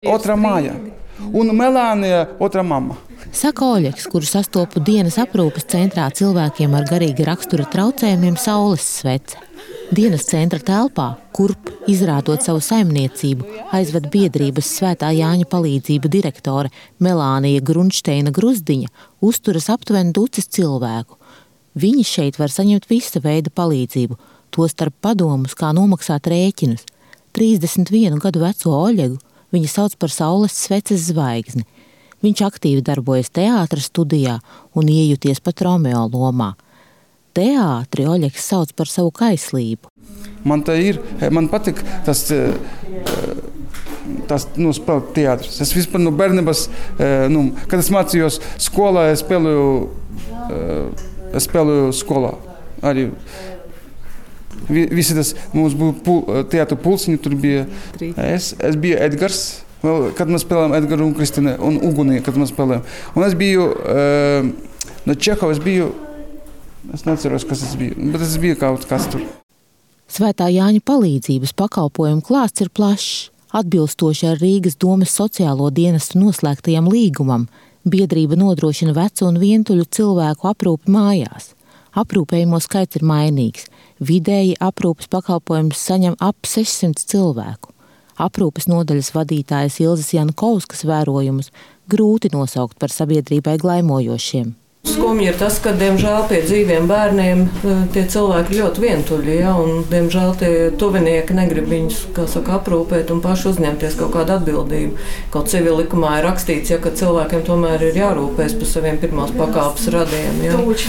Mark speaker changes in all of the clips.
Speaker 1: Otrā māja. Un Melānija otrā mamma.
Speaker 2: Saka Oļegs, kuru sastopu dienas aprūpes centrā cilvēkiem ar garīga rakstura traucējumiem Saules svece. Dienas centra telpā, kurp, izrādot savu saimniecību, aizved biedrības Svētā Jāņa palīdzība direktore Melānija Grunšteina Gruzdiņa, uzturas aptuveni 200 cilvēku. Viņi šeit var saņemt visa veida palīdzību, tostarp padomus, kā nomaksāt rēķinus. 31 gadu veco Oļegu viņa sauc par Saules sveces zvaigzni. Viņš aktīvi darbojas teātra studijā un iejuties pat Romeo lomā. Teātri Oļegs sauc par savu kaislību.
Speaker 1: Man patīk tas spēlēt teātris. Es vispār no bērnības, kad es mācījos skolā, es spēlēju skolā. Arī visi tas, mums bija teātra pulciņi, tur bija. Es biju Edgars. Kad mēs spēlējām Edgaru un Kristīnu un Ugunī, kad mēs spēlējām. Un es biju no Čehova, es neceros, kas es biju, bet es biju kaut kas tur.
Speaker 2: Svētā Jāņa palīdzības pakalpojumu klāsts ir plašs. Atbilstoši ar Rīgas domes sociālo dienestu noslēgtajam līgumam, biedrība nodrošina vecu un vientuļu cilvēku aprūpi mājās. Aprūpējamo skaits ir mainīgs. Vidēji aprūpes pakalpojumus saņem ap 600 cilvēku. Aprūpes nodaļas vadītājas Ilzes Jankovskas vērojumus grūti nosaukt par sabiedrībai glaimojošiem.
Speaker 3: Skumji ir tas, ka, diemžēl, pie dzīviem bērniem tie cilvēki ļoti vientuļi, un, diemžēl, tie tuvinieki negrib viņus, aprūpēt un paši uzņemties kaut kādu atbildību. Kaut civil likumā ir rakstīts, ka cilvēkiem tomēr ir jārūpēs par saviem pirmās pakāpes radiem.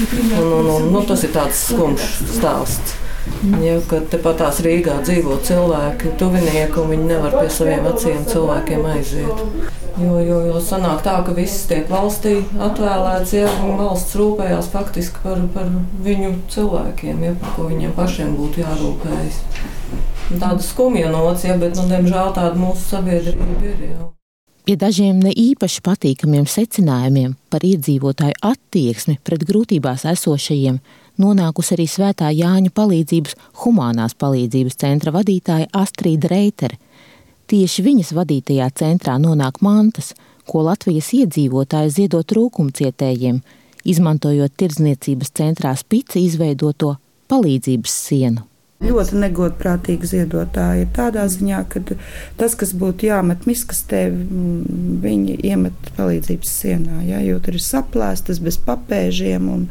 Speaker 3: Tas ir tāds skumjš stāsts. Kad tepat tās Rīgā dzīvo cilvēki, tuvinieki, un viņi nevar pie saviem veciem cilvēkiem aiziet. Jo sanāk tā, ka viss tiek valstī atvēlēts, un valsts rūpējās faktiski par viņu cilvēkiem, par ko viņiem pašiem būtu jārūpējas. Tāda skumja nots, bet, diemžēl, tāda mūsu sabiedrība ir.
Speaker 2: Pie dažiem ne īpaši patīkamiem secinājumiem par iedzīvotāju attieksmi pret grūtībās esošajiem nonākusi arī Svētā Jāņa palīdzības humānās palīdzības centra vadītāja Astrīda Reitere. Tieši viņas vadītajā centrā nonāk mantas, ko Latvijas iedzīvotāji ziedo trūkumcietējiem, izmantojot tirdzniecības centrā Spice izveidoto palīdzības sienu.
Speaker 4: Ļoti negodprātīgi ziedotāji ir tādā ziņā, ka tas, kas būtu jāmet miskastē, viņi iemet palīdzības sienā, jo tur ir saplēstas bez papēžiem un,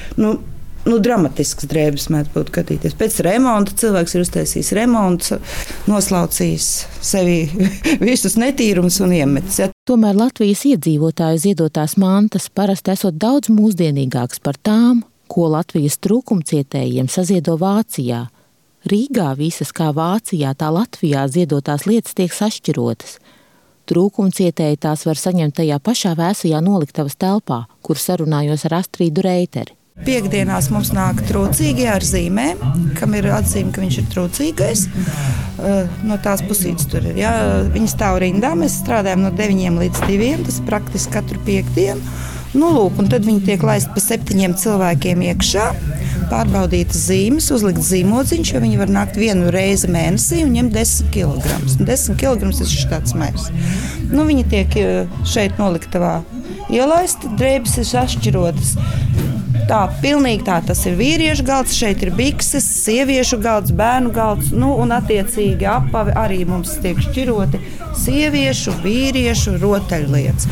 Speaker 4: dramatisks drēbes mēdz būt gadīties. Pēc remonta cilvēks ir uztaisījis remonts, noslaucījis sevi visus netīrumus un iemetis.
Speaker 2: Tomēr Latvijas iedzīvotāju ziedotās mantas parasti esot daudz mūsdienīgākas par tām, ko Latvijas trūkumcietējiem saziedo Vācijā. Rīgā visas kā Vācijā, tā Latvijā ziedotās lietas tiek sašķirotas. Trūkumcietēji tās var saņemt tajā pašā vēsajā noliktavas telpā, kur sarunājos ar Astrīdu Reiteri.
Speaker 4: Piektdienās mums nāk trūcīgie ar zīmēm, kam ir atzīme, ka viņš ir trūcīgais. No tās pusītes tur ir. Viņi stāv rindā, mēs strādājam no 9 līdz 2, tas praktiski katru piekdienu. Un tad viņi tiek laisti pa 7 cilvēkiem iekšā, pārbaudītas zīmes, uzlikt zīmodziņš, jo viņi var nākt 1 reizi mēnesī un ņemt 10 kg. 10 kg ir tāds mairs. Viņi tiek šeit noliktavā ielaisti, drēbes ir sašķirotas. Tā, pilnīgi tā, tas ir vīriešu galds, šeit ir bikses, sieviešu galds, bērnu galds, un attiecīgi apavi arī mums tiek šķiroti sieviešu, vīriešu rotaļlietas.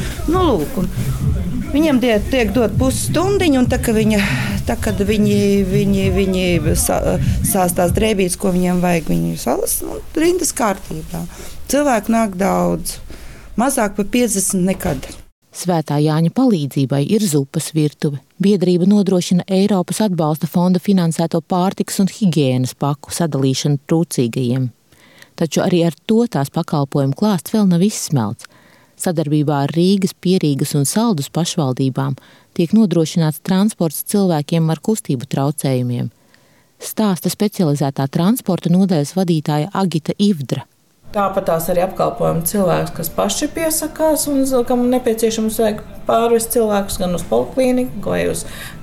Speaker 4: Viņiem tiek dot pusstundiņu, un kad viņi sāstās drēbītes, ko viņiem vajag, viņi salas, rindas kārtībā. Cilvēku nāk daudz, mazāk par 50 nekad.
Speaker 2: Svētā Jāņa palīdzībai ir zupas virtuve. Biedrība nodrošina Eiropas atbalsta fonda finansēto pārtikas un higienas paku sadalīšanu trūcīgajiem. Taču arī ar to tās pakalpojumu klāsts vēl nav izsmelts. Sadarbībā ar Rīgas, Pierīgas un Saldus pašvaldībām tiek nodrošināts transports cilvēkiem ar kustību traucējumiem. Stāsta specializētā transporta nodaļas vadītāja Agita Ivdra.
Speaker 5: Tāpat tās arī apkalpojam cilvēkus, kas paši piesakās un kam nepieciešams vajag pārvest cilvēkus gan uz poliklīniku vai uz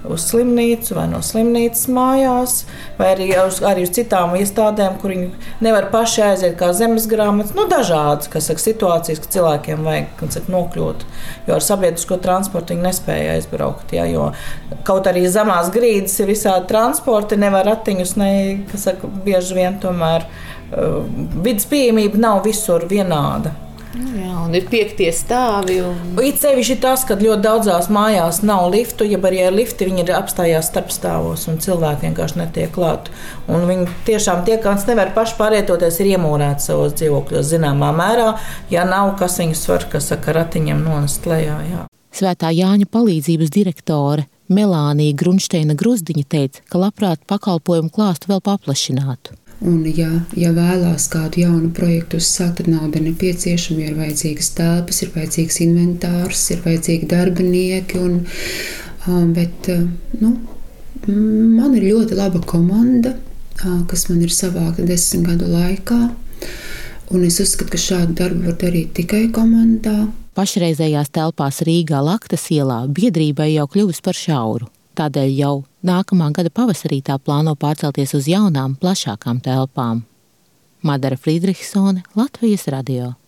Speaker 5: uz slimnīcu vai no slimnīcas mājās, vai arī uz citām iestādēm, kur viņi nevar paši aiziet kā zemes grāmatas. Dažādas, situācijas, ka cilvēkiem vajag nokļūt, jo ar sabiedrisko transportu viņi nespēja aizbraukt. Ja, jo kaut arī zemās grīdas ir visādi transporti, nevar ratiņus, bieži vien tomēr vidas pieejamība nav visur vienāda.
Speaker 2: Jā, un ir 5. stāvi.
Speaker 5: It sevišķi ir tas, ka ļoti daudzās mājās nav liftu, ja arī ir lifti, viņi ir apstājās starpstāvos un cilvēki vienkārši netiek klāt. Un viņi tiešām tie, kas nevar paši pārvietoties, ir iemūrēti savos dzīvokļos zināmā mērā, ja nav, kas viņus var, ratiņiem nonest lejā. Jā.
Speaker 2: Svētā Jāņa palīdzības direktore Melānija Grunšteina Gruzdiņa teica, ka labprāt pakalpojumu klāstu vēl paplašinātu.
Speaker 6: Un, ja vēlās kādu jaunu projektu uzsākt, tad nauda ir nepieciešama, ir vajadzīgas telpas, ir vajadzīgs inventārs, ir vajadzīgi darbinieki. Bet man ir ļoti laba komanda, kas man ir savākta 10 gadu laikā. Un es uzskatu, ka šādu darbu var darīt tikai komandā.
Speaker 2: Pašreizējās telpās Rīgā Laktas ielā biedrībai jau kļuvis par šauru. Tādēļ jau nākamā gada pavasarī tā plāno pārcelties uz jaunām, plašākām telpām. Madara Friedrichsone, Latvijas radio.